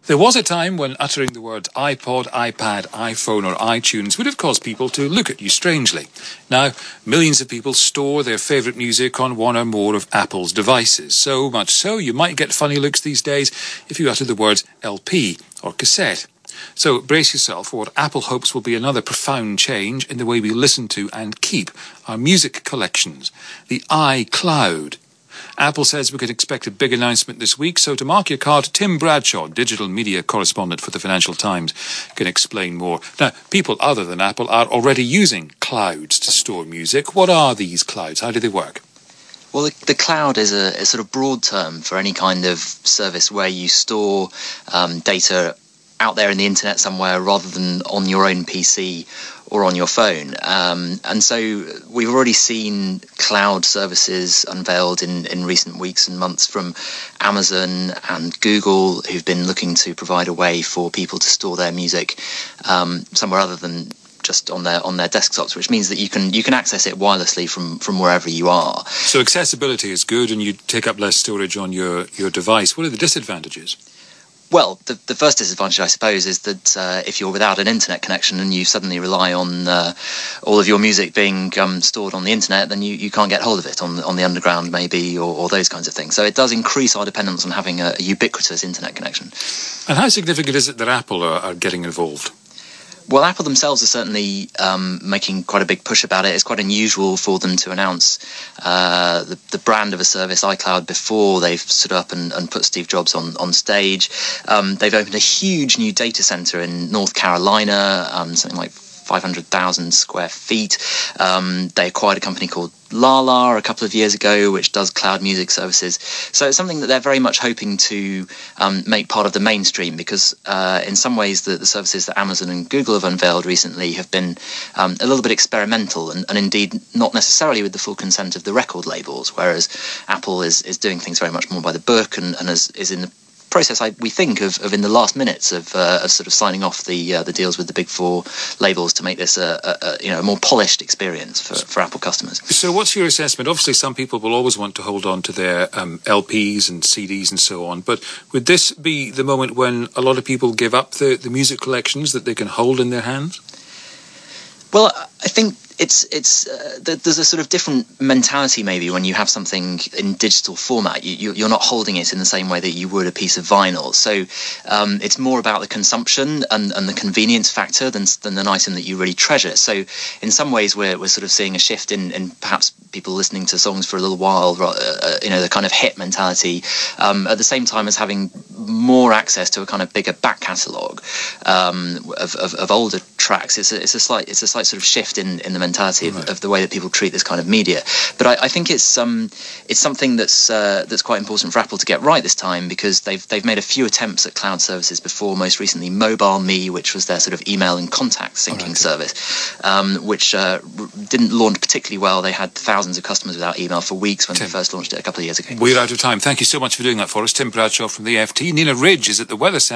There was a time when uttering the words iPod, iPad, iPhone or iTunes would have caused people to look at you strangely. Now, millions of people store their favourite music on one or more of Apple's devices. So much so, you might get funny looks these days if you utter the words LP or cassette. So brace yourself for what Apple hopes will be another profound change in the way we listen to and keep our music collections. The iCloud. Apple says we can expect a big announcement this week, so to mark your card, Tim Bradshaw, digital media correspondent for the Financial Times, can explain more. Now, people other than Apple are already using clouds to store music. What are these clouds? How do they work? Well, the cloud is a sort of broad term for any kind of service where you store data out there in the internet somewhere rather than on your own PC or on your phone. And so we've already seen cloud services unveiled in recent weeks and months from Amazon and Google, who've been looking to provide a way for people to store their music somewhere other than just on their desktops, which means that you can access it wirelessly from wherever you are. So accessibility is good and you take up less storage on your device. What are the disadvantages? Well, the first disadvantage, I suppose, is that if you're without an internet connection and you suddenly rely on all of your music being stored on the internet, then you can't get hold of it on the underground, maybe, or those kinds of things. So it does increase our dependence on having a ubiquitous internet connection. And how significant is it that Apple are getting involved? Well, Apple themselves are certainly making quite a big push about it. It's quite unusual for them to announce the brand of a service, iCloud, before they've stood up and put Steve Jobs on stage. They've opened a huge new data center in North Carolina, something like 500,000 square feet. They acquired a company called Lala a couple of years ago, which does cloud music services. So it's something that they're very much hoping to make part of the mainstream, because in some ways the services that Amazon and Google have unveiled recently have been a little bit experimental and indeed not necessarily with the full consent of the record labels, whereas Apple is doing things very much more by the book and is in the process, we think, of in the last minutes of sort of signing off the deals with the big four labels to make this a more polished experience for Apple customers. So what's your assessment? Obviously some people will always want to hold on to their LPs and CDs and so on, but would this be the moment when a lot of people give up the music collections that they can hold in their hands? Well, I think there's a sort of different mentality maybe when you have something in digital format. You're not holding it in the same way that you would a piece of vinyl. So it's more about the consumption and the convenience factor than an item that you really treasure. So in some ways we're sort of seeing a shift in perhaps people listening to songs for a little while, the kind of hit mentality, at the same time as having more access to a kind of bigger back catalogue of older tracks. It's a slight sort of shift in the mentality of the way that people treat this kind of media. But I think it's something that's quite important for Apple to get right this time, because they've made a few attempts at cloud services before, most recently MobileMe, which was their sort of email and contact syncing service, which didn't launch particularly well. They had thousands of customers without email for weeks when they first launched it a couple of years ago. We're out of time. Thank you so much for doing that for us. Tim Bradshaw from the FT. Nina Ridge is at the Weather Centre.